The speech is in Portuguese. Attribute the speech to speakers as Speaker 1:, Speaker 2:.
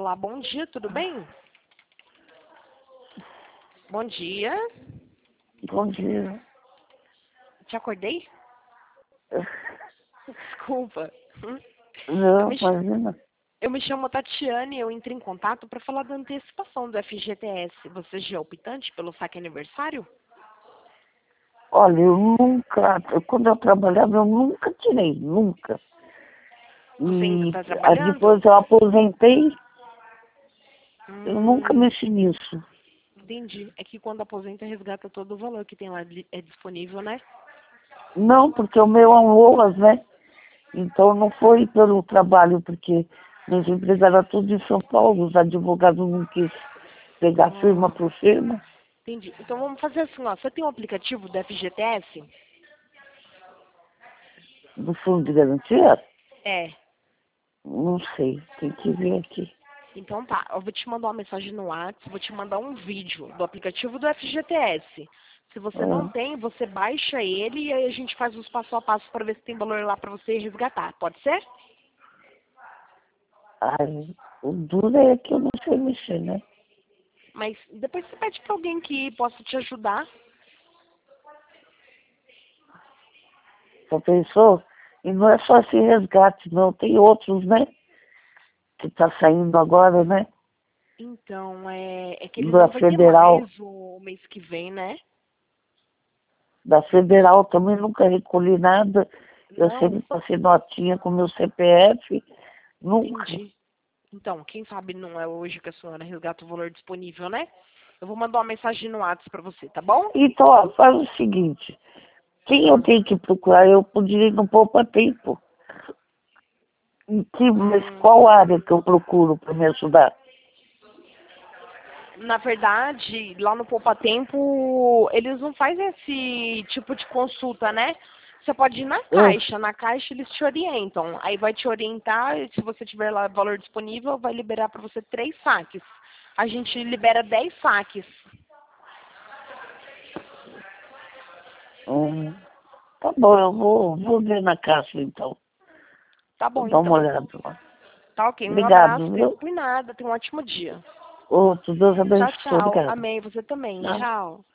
Speaker 1: Olá, bom dia, tudo bem? Bom dia.
Speaker 2: Bom dia.
Speaker 1: Te acordei? Desculpa. Eu
Speaker 2: Não,
Speaker 1: me, ch-
Speaker 2: imagina.
Speaker 1: eu me chamo Tatiane e eu entrei em contato para falar da antecipação do FGTS. Você já é optante pelo saque aniversário?
Speaker 2: Olha, eu nunca, quando eu trabalhava, eu nunca tirei, nunca.
Speaker 1: Você ainda
Speaker 2: E
Speaker 1: está trabalhando?
Speaker 2: depois eu aposentei, eu nunca
Speaker 1: Hum,
Speaker 2: mexi nisso.
Speaker 1: entendi. É que quando aposenta, resgata todo o valor que tem lá é disponível, né?
Speaker 2: Não, porque o meu é um OAS, né? Então não foi pelo trabalho, porque minhas empresas eram tudo em São Paulo, os advogados não quis pegar firma
Speaker 1: Ah,
Speaker 2: por firma,
Speaker 1: entendi. Então vamos fazer assim, ó. Você tem um aplicativo do FGTS?
Speaker 2: do fundo de garantia?
Speaker 1: É.
Speaker 2: Não sei, tem que ver aqui.
Speaker 1: Então tá, eu vou te mandar uma mensagem no WhatsApp, vou te mandar um vídeo do aplicativo do FGTS. Se você não
Speaker 2: Ah,
Speaker 1: tem, você baixa ele e aí a gente faz os passo a passo para ver se tem valor lá para você resgatar. Pode ser?
Speaker 2: ai, o duro é que eu não sei mexer, né?
Speaker 1: Mas depois você pede para alguém que possa te ajudar.
Speaker 2: Só pensou? E não é só esse resgate, não. Tem outros, né? Que tá saindo agora, né?
Speaker 1: Então, é que ele
Speaker 2: Da
Speaker 1: não vai ter mais
Speaker 2: Federal.
Speaker 1: o mês que vem, né?
Speaker 2: Da Federal também nunca recolhi nada. Eu
Speaker 1: Não,
Speaker 2: sempre passei notinha com meu CPF. Nunca.
Speaker 1: entendi. Então, quem sabe não é hoje que a senhora resgata o valor disponível, né? Eu vou mandar uma mensagem no WhatsApp para você, tá bom?
Speaker 2: Então, ó, faz o seguinte. Quem eu
Speaker 1: Hum.
Speaker 2: tenho que procurar? Eu poderia ir no Poupa Tempo. Mas
Speaker 1: Hum.
Speaker 2: qual área que eu procuro para me ajudar?
Speaker 1: Na verdade, lá no Poupa Tempo, eles não fazem esse tipo de consulta, né? Você pode ir
Speaker 2: Ah,
Speaker 1: na caixa eles te orientam. Aí vai te orientar, e se você tiver lá valor disponível, vai liberar para você 3 saques. A gente libera 10 saques.
Speaker 2: hum, tá bom, eu vou ver na caixa então.
Speaker 1: Tá
Speaker 2: Vou
Speaker 1: bom,
Speaker 2: dar uma
Speaker 1: então.
Speaker 2: olhada lá.
Speaker 1: Tá ok, um abraço,
Speaker 2: Obrigado, viu?
Speaker 1: por nada, tenha um ótimo dia.
Speaker 2: Outro, Deus
Speaker 1: Tchau,
Speaker 2: abençoe.
Speaker 1: tchau.
Speaker 2: Obrigado.
Speaker 1: Amém, você também.
Speaker 2: Tchau.
Speaker 1: Tchau.